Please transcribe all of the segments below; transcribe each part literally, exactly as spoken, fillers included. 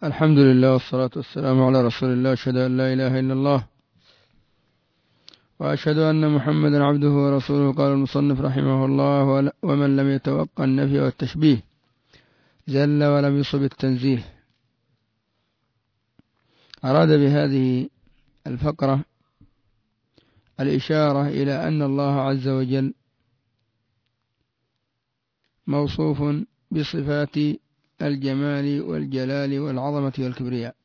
الحمد لله والصلاة والسلام على رسول الله، أشهد أن لا إله إلا الله وأشهد أن محمدا عبده ورسوله. قال المصنف رحمه الله: ومن لم يتوقع النفي والتشبيه زل ولم يصب التنزيه. أراد بهذه الفقرة الإشارة إلى أن الله عز وجل موصوف بصفات الجمال والجلال والعظمة والكبرياء،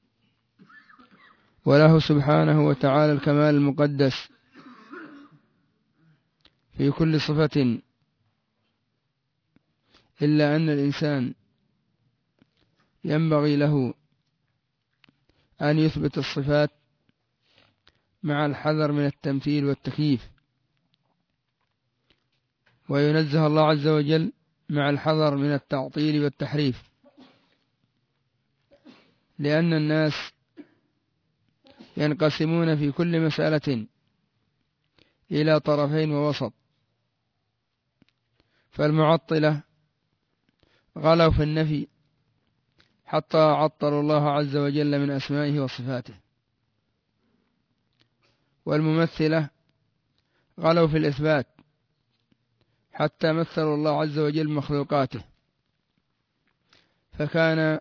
وله سبحانه وتعالى الكمال المقدس في كل صفة، إلا أن الإنسان ينبغي له أن يثبت الصفات مع الحذر من التمثيل والتكييف، وينزه الله عز وجل مع الحذر من التعطيل والتحريف، لأن الناس ينقسمون في كل مسألة إلى طرفين ووسط. فالمعطلة غلوا في النفي حتى عطلوا الله عز وجل من أسمائه وصفاته، والممثلة غلوا في الإثبات حتى مثلوا الله عز وجل مخلوقاته، فكان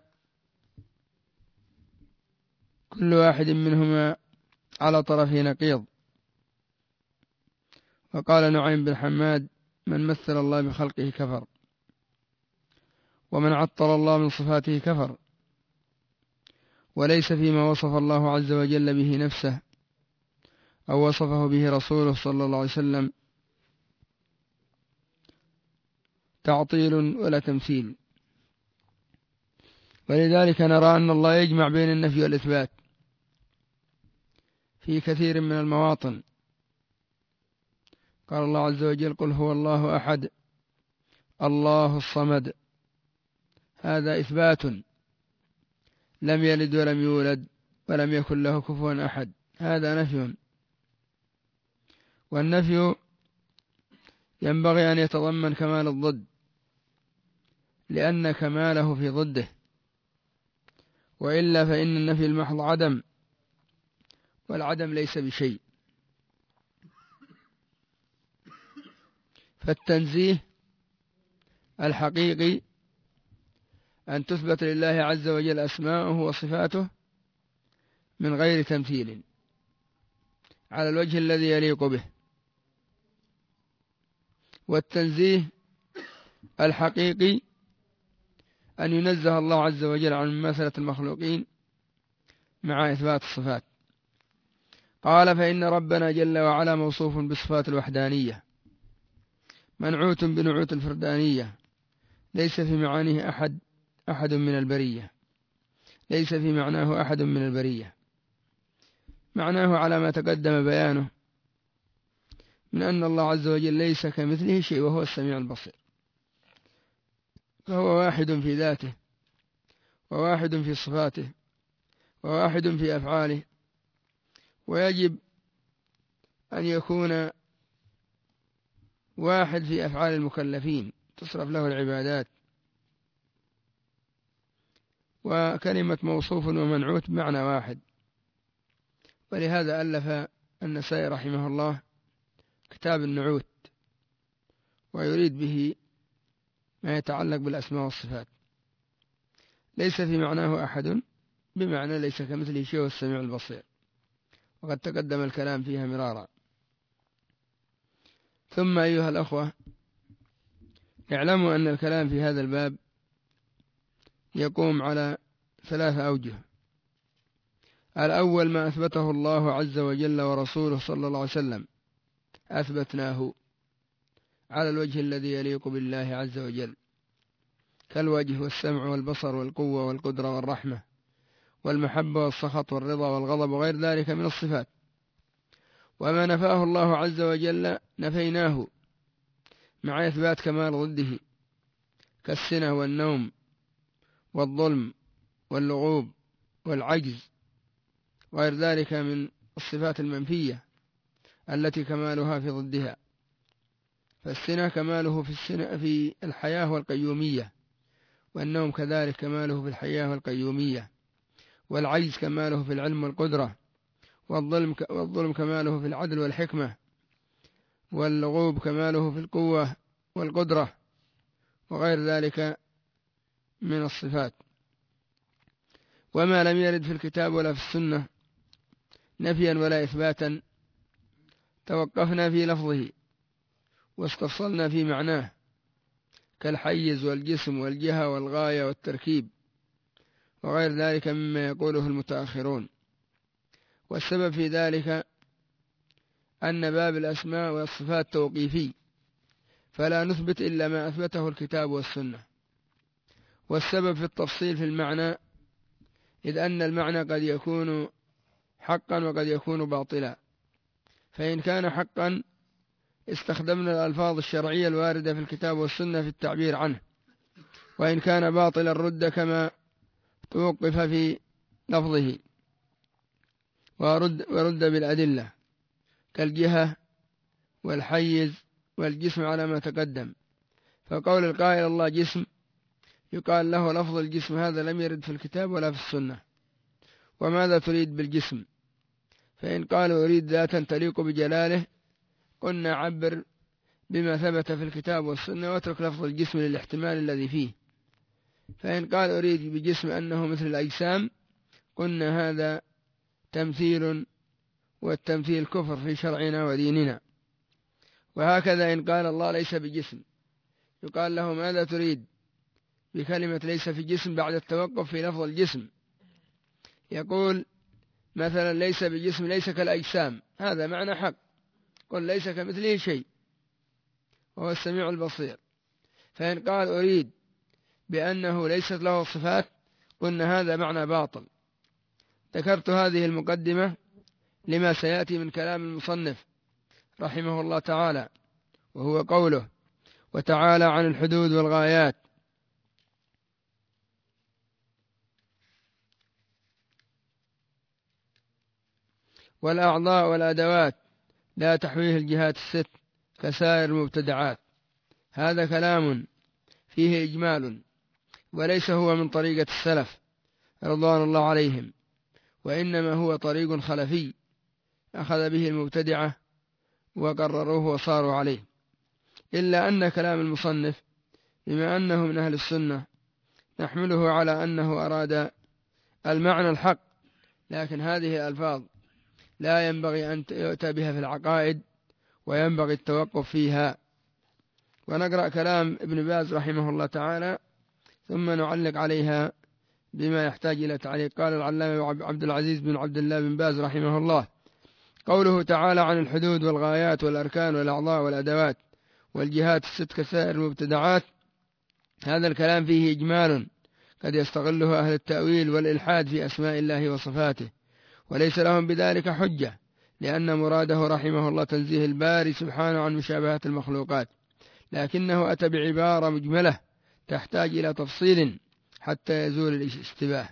كل واحد منهما على طرفه نقيض. وقال نعيم بن حماد: من مثل الله بخلقه كفر، ومن عطل الله من صفاته كفر، وليس فيما وصف الله عز وجل به نفسه أو وصفه به رسوله صلى الله عليه وسلم تعطيل ولا تمثيل. ولذلك نرى أن الله يجمع بين النفي والإثبات في كثير من المواطن. قال الله عز وجل: قل هو الله أحد الله الصمد. هذا إثبات، لم يلد ولم يولد ولم يكن له كفوا أحد. هذا نفي، والنفي ينبغي أن يتضمن كمال الضد، لأن كماله في ضده، وإلا فإن النفي المحض عدم، والعدم ليس بشيء. فالتنزيه الحقيقي أن تثبت لله عز وجل أسماؤه وصفاته من غير تمثيل على الوجه الذي يليق به. والتنزيه الحقيقي أن ينزه الله عز وجل عن مماثلة المخلوقين مع إثبات الصفات. قال: فإن ربنا جل وعلا موصوف بصفات الوحدانية منعوت بنعوت الفردانية، ليس في معانيه أحد أحد من البرية ليس في معناه أحد من البرية. معناه على ما تقدم بيانه من أن الله عز وجل ليس كمثله شيء وهو السميع البصير، فهو واحد في ذاته، وواحد في صفاته، وواحد في أفعاله، ويجب أن يكون واحد في أفعال المكلفين تصرف له العبادات. وكلمة موصوف ومنعوت بمعنى واحد. ولهذا ألف النسائي رحمه الله كتاب النعوت، ويريد به ما يتعلق بالأسماء والصفات. ليس في معناه أحد بمعنى ليس كمثله شيء والسميع البصير، وقد تقدم الكلام فيها مرارا. ثم أيها الأخوة، اعلموا أن الكلام في هذا الباب يقوم على ثلاثة أوجه. الأول ما أثبته الله عز وجل ورسوله صلى الله عليه وسلم أثبتناه على الوجه الذي يليق بالله عز وجل، كالوجه والسمع والبصر والقوة والقدرة والرحمة والمحبة والسخط والرضا والغضب وغير ذلك من الصفات. وما نفاه الله عز وجل نفيناه مع إثبات كمال ضده، كالسنة والنوم والظلم واللغوب والعجز وغير ذلك من الصفات المنفية التي كمالها في ضدها. فالسنة كماله في, السنة في الحياة والقيومية، والنوم كذلك كماله في الحياة والقيومية، والعجز كماله في العلم والقدرة، والظلم والظلم كماله في العدل والحكمة، واللغوب كماله في القوة والقدرة، وغير ذلك من الصفات. وما لم يرد في الكتاب ولا في السنة نفيا ولا إثباتا توقفنا في لفظه واستفصلنا في معناه، كالحيز والجسم والجهة والغاية والتركيب وغير ذلك مما يقوله المتأخرون. والسبب في ذلك أن باب الأسماء والصفات توقيفي، فلا نثبت إلا ما أثبته الكتاب والسنة. والسبب في التفصيل في المعنى إذ أن المعنى قد يكون حقا وقد يكون باطلا، فإن كان حقا استخدمنا الألفاظ الشرعية الواردة في الكتاب والسنة في التعبير عنه، وإن كان باطلا رد كما توقف في لفظه ورد, ورد بالأدلة، كالجهة والحيز والجسم على ما تقدم. فقول القائل الله جسم يقال له لفظ الجسم هذا لم يرد في الكتاب ولا في السنة. وماذا تريد بالجسم؟ فإن قالوا أريد ذاتا تليق بجلاله قلنا عبر بما ثبت في الكتاب والسنة واترك لفظ الجسم للاحتمال الذي فيه. فإن قال أريد بجسم أنه مثل الأجسام قلنا هذا تمثيل، والتمثيل كفر في شرعنا وديننا. وهكذا إن قال الله ليس بجسم يقال له ماذا تريد بكلمة ليس في جسم بعد التوقف في لفظ الجسم؟ يقول مثلا ليس بجسم ليس كالأجسام، هذا معنى حق، قل ليس كمثله شيء وهو السميع البصير. فإن قال أريد بأنه ليست له صفات قلنا هذا معنى باطل. ذكرت هذه المقدمة لما سيأتي من كلام المصنف رحمه الله تعالى، وهو قوله وتعالى عن الحدود والغايات. والأعضاء والأدوات لا تحويه الجهات الست كسائر المبتدعات. هذا كلام فيه إجمال، وليس هو من طريقة السلف رضوان الله عليهم، وإنما هو طريق خلفي أخذ به المبتدعة وقرروه وصاروا عليه. إلا أن كلام المصنف بما أنه من أهل السنة نحمله على أنه أراد المعنى الحق، لكن هذه الألفاظ لا ينبغي أن يؤتى بها في العقائد وينبغي التوقف فيها. ونقرأ كلام ابن باز رحمه الله تعالى ثم نعلق عليها بما يحتاج إلى تعليق. قال العلامة عبد العزيز بن عبد الله بن باز رحمه الله قوله تعالى عن الحدود والغايات والأركان والأعضاء والأدوات والجهات الست كسائر المبتدعات، هذا الكلام فيه إجمال قد يستغله أهل التأويل والإلحاد في أسماء الله وصفاته، وليس لهم بذلك حجة، لأن مراده رحمه الله تنزيه الباري سبحانه عن مشابهة المخلوقات، لكنه أتى بعبارة مجملة تحتاج إلى تفصيل حتى يزول الاشتباه.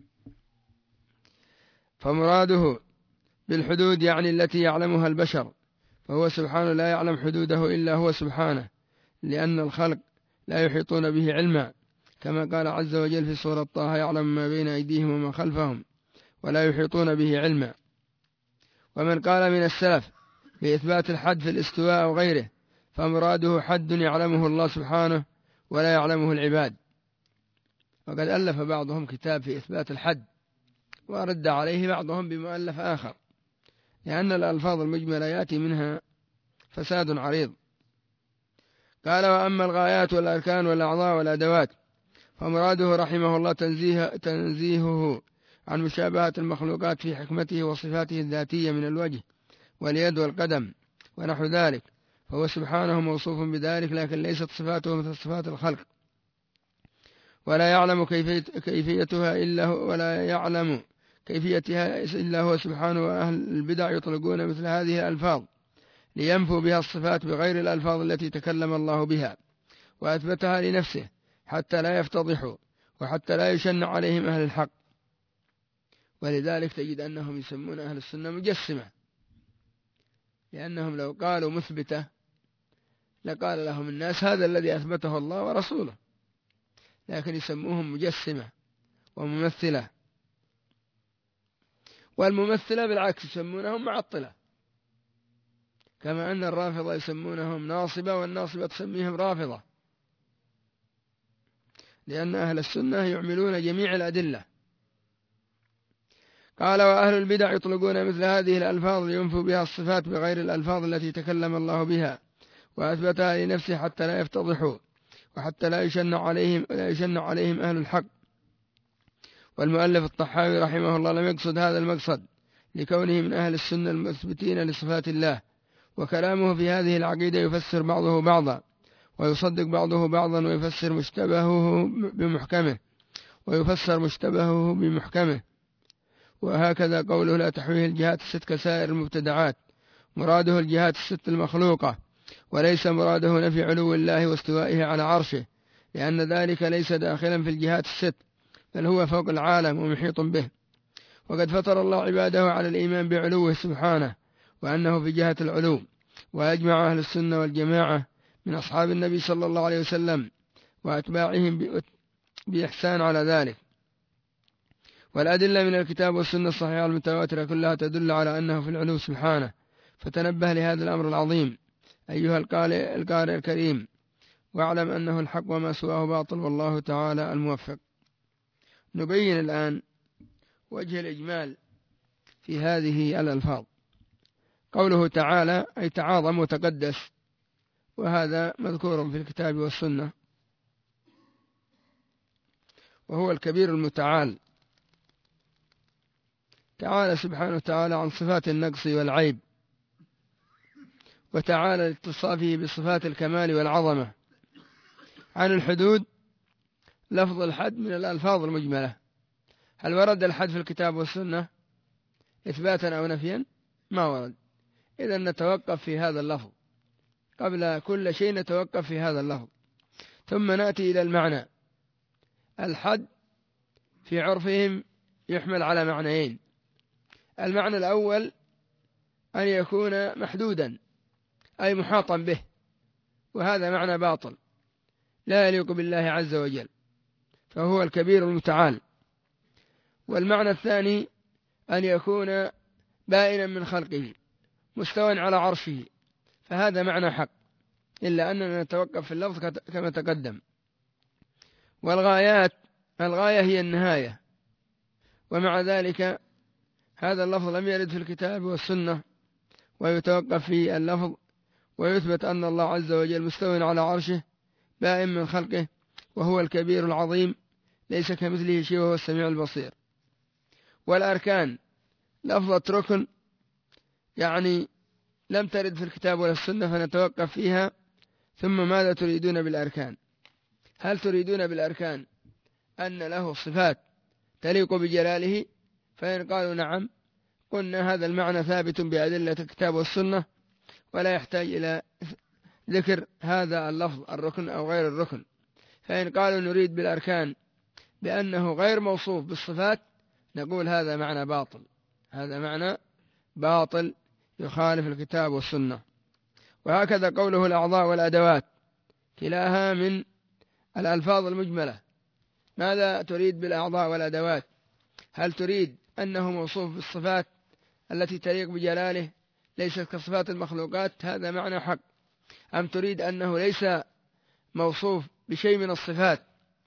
فمراده بالحدود يعني التي يعلمها البشر، فهو سبحانه لا يعلم حدوده إلا هو سبحانه، لأن الخلق لا يحيطون به علما، كما قال عز وجل في سورة طه يعلم ما بين أيديهم وما خلفهم ولا يحيطون به علما. ومن قال من السلف بإثبات الحد في الاستواء أو غيره فمراده حد يعلمه الله سبحانه ولا يعلمه العباد. وقد ألف بعضهم كتاب في إثبات الحد ورد عليه بعضهم بمؤلف آخر، لأن الألفاظ المجملة يأتي منها فساد عريض. قال وأما الغايات والأركان والأعضاء والأدوات فمراده رحمه الله تنزيه تنزيهه عن مشابهة المخلوقات في حكمته وصفاته الذاتية من الوجه واليد والقدم ونحو ذلك، فهو سبحانه موصوف بذلك، لكن ليست صفاته مثل صفات الخلق، ولا يعلم كيفيتها إلا هو ولا يعلم كيفيتها إلا هو سبحانه. وأهل البدع يطلقون مثل هذه الألفاظ لينفوا بها الصفات بغير الألفاظ التي تكلم الله بها وأثبتها لنفسه حتى لا يفتضحوا وحتى لا يشن عليهم أهل الحق. ولذلك تجد أنهم يسمون أهل السنة مجسمة، لأنهم لو قالوا مثبتة لقال لهم الناس هذا الذي أثبته الله ورسوله، لكن يسموهم مجسمة وممثلة. والممثلة بالعكس يسمونهم معطلة، كما أن الرافضة يسمونهم ناصبة، والناصبة تسميهم رافضة، لأن أهل السنة يعملون جميع الأدلة. قال: وأهل البدع يطلقون مثل هذه الألفاظ لينفوا بها الصفات بغير الألفاظ التي تكلم الله بها وأثبتها لنفسه، حتى لا يفتضحوا وحتى لا يشنع عليهم, لا يشنع عليهم أهل الحق. والمؤلف الطحاوي رحمه الله لم يقصد هذا المقصد لكونه من أهل السنة المثبتين لصفات الله، وكلامه في هذه العقيدة يفسر بعضه بعضا، ويصدق بعضه بعضا، ويفسر مشتبهه بمحكمه ويفسر مشتبهه بمحكمه. وهكذا قوله: لا تحويه الجهات الست كسائر المبتدعات، مراده الجهات الست المخلوقة، وليس مراده نفي علو الله واستوائه على عرشه، لأن ذلك ليس داخلا في الجهات الست، بل هو فوق العالم ومحيط به. وقد فطر الله عباده على الإيمان بعلوه سبحانه، وأنه في جهة العلو. ويجمع أهل السنة والجماعة من أصحاب النبي صلى الله عليه وسلم وأتباعهم بإحسان على ذلك. والأدلة من الكتاب والسنة الصحيحة المتواترة كلها تدل على أنه في العلو سبحانه، فتنبه لهذا الأمر العظيم أيها القارئ الكريم، واعلم أنه الحق وما سواه باطل، والله تعالى الموفق. نبين الآن وجه الإجمال في هذه الألفاظ. قوله تعالى أي تعاظم وتقدس، وهذا مذكور في الكتاب والسنة، وهو الكبير المتعال، تعالى سبحانه وتعالى عن صفات النقص والعيب، وتعالى لاتصافه بصفات الكمال والعظمة، عن الحدود. لفظ الحد من الألفاظ المجملة. هل ورد الحد في الكتاب والسنة إثباتا أو نفيا؟ ما ورد. إذن نتوقف في هذا اللفظ، قبل كل شيء نتوقف في هذا اللفظ، ثم نأتي إلى المعنى. الحد في عرفهم يحمل على معنيين. المعنى الأول أن يكون محدودا أي محاطا به، وهذا معنى باطل لا يليق بالله عز وجل، فهو الكبير المتعال. والمعنى الثاني أن يكون بائنا من خلقه مستوى على عرشه، فهذا معنى حق، إلا أننا نتوقف في اللفظ كما تقدم. والغايات، الغاية هي النهاية، ومع ذلك هذا اللفظ لم يرد في الكتاب والسنة، ويتوقف في اللفظ ويثبت أن الله عز وجل مستوى على عرشه بائن من خلقه، وهو الكبير العظيم ليس كمثله شيء، وهو السميع البصير. والأركان لفظة ركن يعني لم ترد في الكتاب ولا السنة، فنتوقف فيها. ثم ماذا تريدون بالأركان؟ هل تريدون بالأركان أن له صفات تليق بجلاله؟ فإن قالوا نعم، قلنا هذا المعنى ثابت بأدلة الكتاب والسنة، ولا يحتاج إلى ذكر هذا اللفظ الركن أو غير الركن. فإن قالوا نريد بالأركان بأنه غير موصوف بالصفات، نقول هذا معنى باطل، هذا معنى باطل يخالف الكتاب والسنة. وهكذا قوله الأعضاء والأدوات، كلاها من الألفاظ المجملة. ماذا تريد بالأعضاء والأدوات؟ هل تريد أنه موصوف بالصفات التي تليق بجلاله ليست كصفات المخلوقات؟ هذا معنى حق. أم تريد أنه ليس موصوف بشيء من الصفات،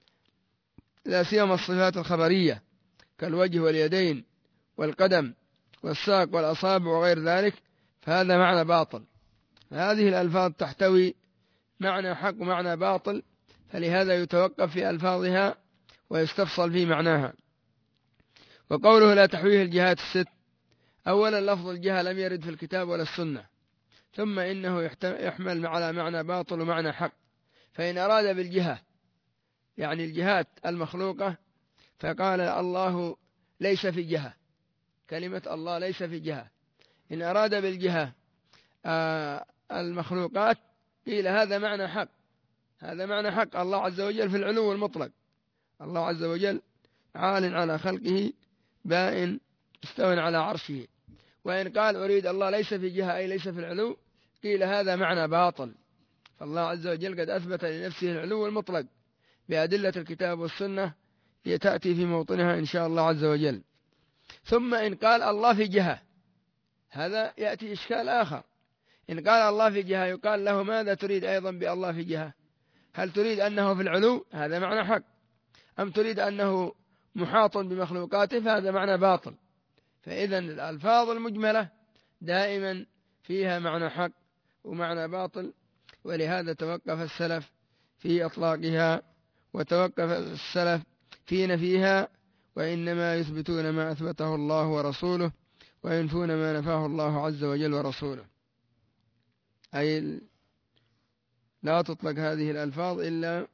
لا سيما الصفات الخبرية كالوجه واليدين والقدم والساق والأصابع وغير ذلك؟ فهذا معنى باطل. هذه الألفاظ تحتوي معنى حق ومعنى باطل، فلهذا يتوقف في ألفاظها ويستفصل في معناها. وقوله لا تحويه الجهات الست، أولا لفظ الجهة لم يرد في الكتاب ولا السنة، ثم إنه يحمل على معنى باطل ومعنى حق. فإن أراد بالجهة يعني الجهات المخلوقة، فقال الله ليس في جهة، كلمة الله ليس في جهة. إن أراد بالجهة المخلوقات قيل هذا معنى حق، هذا معنى حق. الله عز وجل في العلو المطلق، الله عز وجل عال على خلقه بائن مستوى على عرشه. وإن قال أريد الله ليس في جهة أي ليس في العلو، قيل هذا معنى باطل. فالله عز وجل قد أثبت لنفسه العلو المطلق بأدلة الكتاب والسنة، هي تأتي في موطنها إن شاء الله عز وجل. ثم إن قال الله في جهة هذا يأتي إشكال آخر. إن قال الله في جهة يقال له ماذا تريد أيضا بالله في جهة؟ هل تريد أنه في العلو؟ هذا معنى حق. أم تريد أنه محاط بمخلوقاته؟ فهذا معنى باطل. فإذا الألفاظ المجملة دائما فيها معنى حق ومعنى باطل، ولهذا توقف السلف في إطلاقها وتوقف السلف في نفيها، وإنما يثبتون ما أثبته الله ورسوله وينفون ما نفاه الله عز وجل ورسوله. أي لا تطلق هذه الألفاظ إلا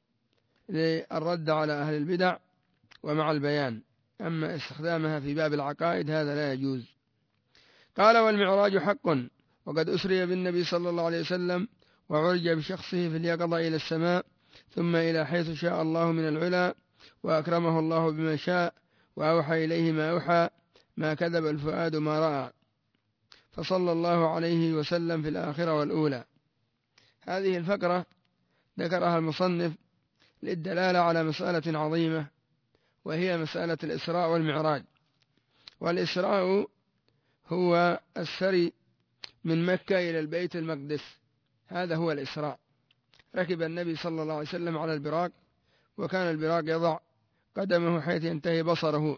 للرد على أهل البدع ومع البيان، أما استخدامها في باب العقائد هذا لا يجوز. قال: والمعراج حق، وقد أسري بالنبي صلى الله عليه وسلم وعرج بشخصه في اليقظة إلى السماء ثم إلى حيث شاء الله من العلا، وأكرمه الله بما شاء وأوحى إليه ما أوحى، ما كذب الفؤاد ما رأى، فصلى الله عليه وسلم في الآخرة والأولى. هذه الفقرة ذكرها المصنف للدلالة على مسألة عظيمة، وهي مسألة الإسراء والمعراج. والإسراء هو السري من مكة إلى البيت المقدس، هذا هو الإسراء. ركب النبي صلى الله عليه وسلم على البراق، وكان البراق يضع قدمه حيث ينتهي بصره،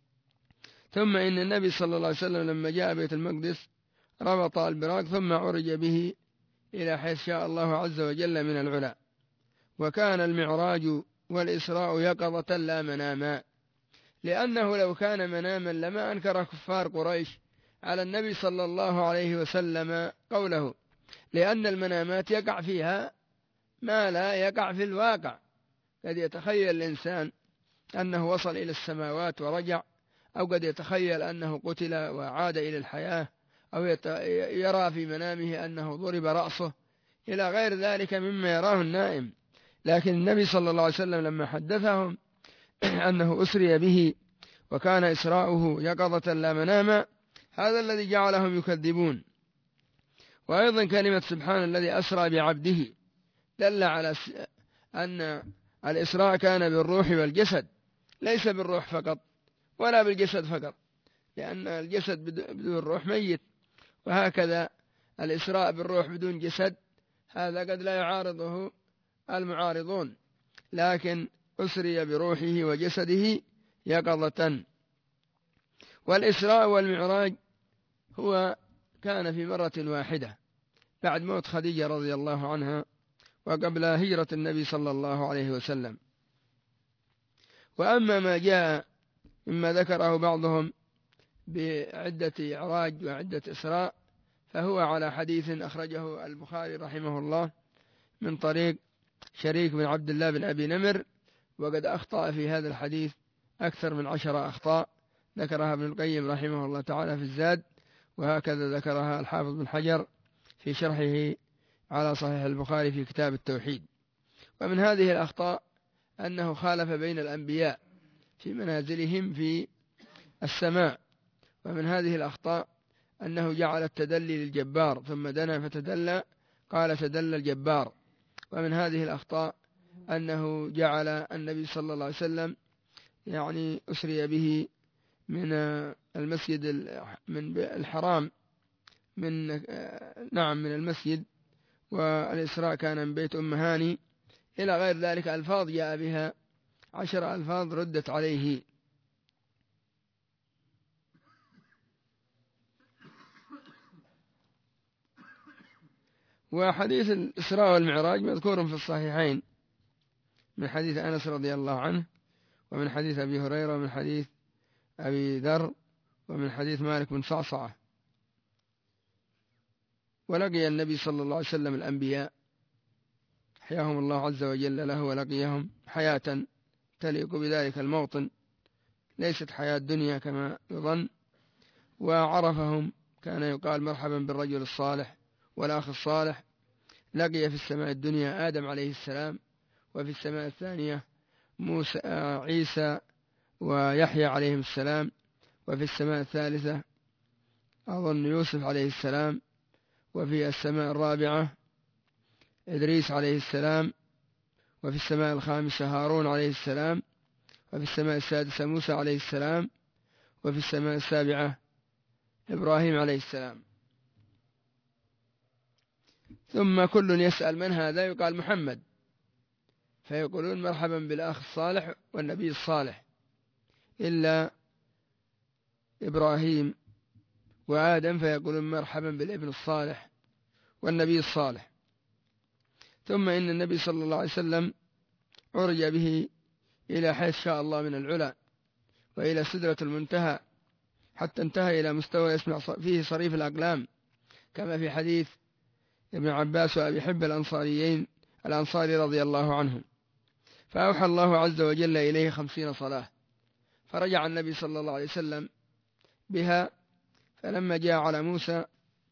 ثم إن النبي صلى الله عليه وسلم لما جاء بيت المقدس ربط البراق ثم عرج به إلى حيث شاء الله عز وجل من العلا. وكان المعراج والإسراء يقظة لا مناما، لأنه لو كان مناما لما أنكر كفار قريش على النبي صلى الله عليه وسلم قوله، لأن المنامات يقع فيها ما لا يقع في الواقع. قد يتخيل الإنسان أنه وصل إلى السماوات ورجع، أو قد يتخيل أنه قتل وعاد إلى الحياة، أو يرى في منامه أنه ضرب رأسه إلى غير ذلك مما يراه النائم. لكن النبي صلى الله عليه وسلم لما حدثهم أنه أسري به وكان إسراؤه يقظة لا مناما، هذا الذي جعلهم يكذبون. وأيضا كلمة سبحان الذي أسرى بعبده دل على أن الإسراء كان بالروح والجسد، ليس بالروح فقط ولا بالجسد فقط، لأن الجسد بدون الروح ميت، وهكذا الإسراء بالروح بدون جسد هذا قد لا يعارضه المعارضون، لكن أسري بروحه وجسده يقظة. والإسراء والمعراج هو كان في مرة واحدة بعد موت خديجة رضي الله عنها وقبل هجرة النبي صلى الله عليه وسلم. وأما ما جاء مما ذكره بعضهم بعدة إعراج وعدة إسراء فهو على حديث أخرجه البخاري رحمه الله من طريق شريك بن عبد الله بن أبي نمر، وقد أخطأ في هذا الحديث أكثر من عشر أخطاء ذكرها ابن القيم رحمه الله تعالى في الزاد، وهكذا ذكرها الحافظ بن حجر في شرحه على صحيح البخاري في كتاب التوحيد. ومن هذه الأخطاء أنه خالف بين الأنبياء في منازلهم في السماء. ومن هذه الأخطاء أنه جعل التدلي للجبار ثم دنا فتدلى قال تدلى الجبار. ومن هذه الأخطاء أنه جعل النبي صلى الله عليه وسلم يعني أسري به من المسجد من الحرام من نعم من المسجد، والإسراء كان من بيت أم هاني إلى غير ذلك ألفاظ جاء بها عشر ألفاظ ردت عليه. وحديث الإسراء والمعراج مذكور في الصحيحين من حديث أنس رضي الله عنه، ومن حديث أبي هريرة، ومن حديث أبي ذر، ومن حديث مالك بن صعصعة. ولقي النبي صلى الله عليه وسلم الأنبياء حياهم الله عز وجل له، ولقيهم حياة تليق بذلك الموطن، ليست حياة دنيا كما يظن. وعرفهم، كان يقال مرحبا بالرجل الصالح والأخ الصالح. لقي في السماء الدنيا آدم عليه السلام، وفي السماء الثانية موسى عيسى ويحيى عليهم السلام، وفي السماء الثالثة أظن يوسف عليه السلام، وفي السماء الرابعة إدريس عليه السلام، وفي السماء الخامسة هارون عليه السلام، وفي السماء السادسة موسى عليه السلام، وفي السماء السابعة إبراهيم عليه السلام. ثم كل يسأل من هذا؟ يقال محمد، فيقولون مرحبا بالأخ الصالح والنبي الصالح، إلا إبراهيم وآدم فيقولون مرحبا بالابن الصالح والنبي الصالح. ثم إن النبي صلى الله عليه وسلم عرج به إلى حيث شاء الله من العلا وإلى سدرة المنتهى، حتى انتهى إلى مستوى يسمع فيه صريف الأقلام، كما في حديث ابن عباس وأبي حب الأنصاريين الأنصاري رضي الله عنهم. فأوحى الله عز وجل إليه خمسين صلاة، فرجع النبي صلى الله عليه وسلم بها. فلما جاء على موسى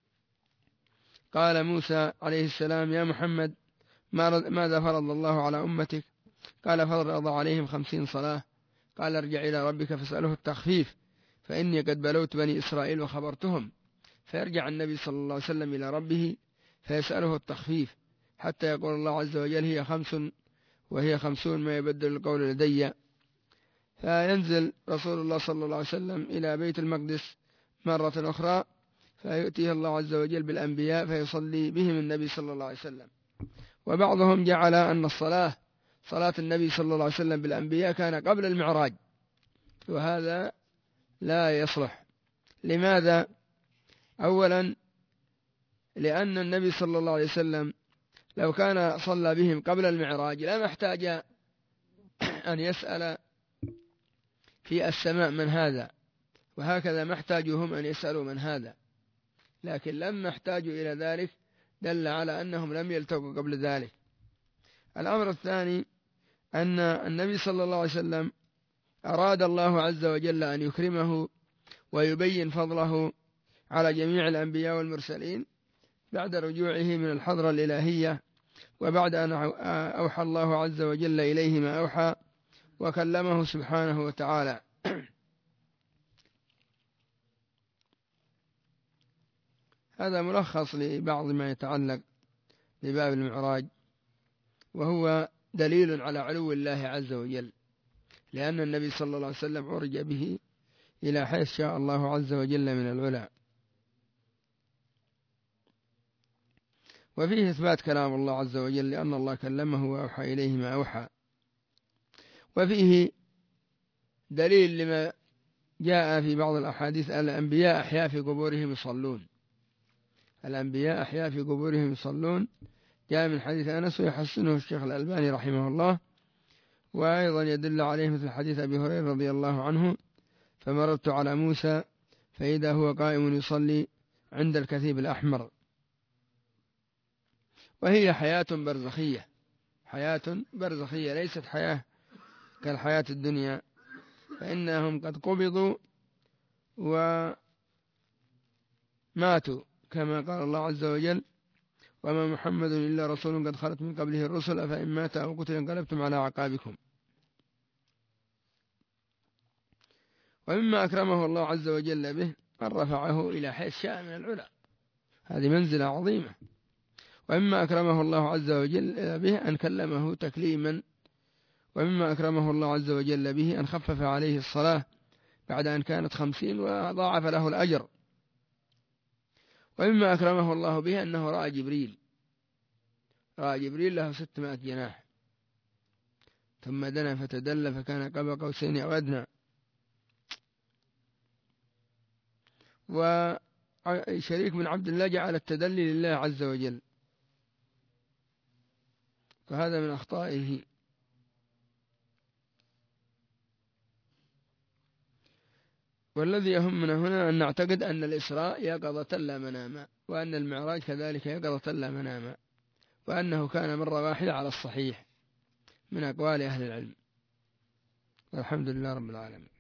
قال موسى عليه السلام: يا محمد ماذا فرض الله على أمتك؟ قال: فرض عليهم خمسين صلاة. قال: ارجع إلى ربك فاسأله التخفيف، فإني قد بلوت بني إسرائيل وخبرتهم. فيرجع النبي صلى الله عليه وسلم إلى ربه فيسأله التخفيف، حتى يقول الله عز وجل: هي خمس وهي خمسون ما يبدل القول لدي. فينزل رسول الله صلى الله عليه وسلم إلى بيت المقدس مرة أخرى، فيؤتيه الله عز وجل بالأنبياء فيصلي بهم النبي صلى الله عليه وسلم. وبعضهم جعل أن الصلاة صلاة النبي صلى الله عليه وسلم بالأنبياء كان قبل المعراج، وهذا لا يصلح. لماذا؟ أولا لأن النبي صلى الله عليه وسلم لو كان صلى بهم قبل المعراج لما احتاج أن يسأل في السماء من هذا، وهكذا ما احتاجهم أن يسألوا من هذا، لكن لما احتاجوا إلى ذلك دل على أنهم لم يلتقوا قبل ذلك. الأمر الثاني أن النبي صلى الله عليه وسلم أراد الله عز وجل أن يكرمه ويبين فضله على جميع الأنبياء والمرسلين بعد رجوعه من الحضرة الإلهية، وبعد أن أوحى الله عز وجل إليه ما أوحى وكلمه سبحانه وتعالى. هذا ملخص لبعض ما يتعلق بباب المعراج، وهو دليل على علو الله عز وجل، لأن النبي صلى الله عليه وسلم عرج به إلى حيث شاء الله عز وجل من العلا. وفيه إثبات كلام الله عز وجل لأن الله كلمه وأوحى إليه ما أوحى. وفيه دليل لما جاء في بعض الأحاديث: الأنبياء أحياء في قبورهم يصلون. الأنبياء أحياء في قبورهم يصلون جاء من حديث أنس ويحسنه الشيخ الألباني رحمه الله، وأيضا يدل عليه مثل حديث أبي هريرة رضي الله عنه: فمررت على موسى فإذا هو قائم يصلي عند الكثيب الأحمر. وهي حياة برزخية، حياة برزخية ليست حياة كالحياة الدنيا، فإنهم قد قبضوا وماتوا كما قال الله عز وجل: وما محمد إلا رسول قد خلت من قبله الرسل أفإن مات أو قتل انقلبتم على أعقابكم. ومما أكرمه الله عز وجل به أن رفعه إلى حيث شاء من العلا، هذه منزلة عظيمة. ومما أكرمه الله عز وجل به أن كلمه تكليما. ومما أكرمه الله عز وجل به أن خفف عليه الصلاة بعد أن كانت خمسين وضاعف له الأجر. ومما أكرمه الله به أنه رأى جبريل، رأى جبريل له ستمائة جناح، ثم دنا فتدلى فكان قاب قوسين أو أدنى. وشريك بن عبد الله جعل التدلي لله عز وجل، فهذا من أخطائه. والذي يهمنا هنا أن نعتقد أن الإسراء يقظة لا مناما، وأن المعراج كذلك يقظة لا مناما، وأنه كان مرة واحدة على الصحيح من أقوال أهل العلم. والحمد لله رب العالمين.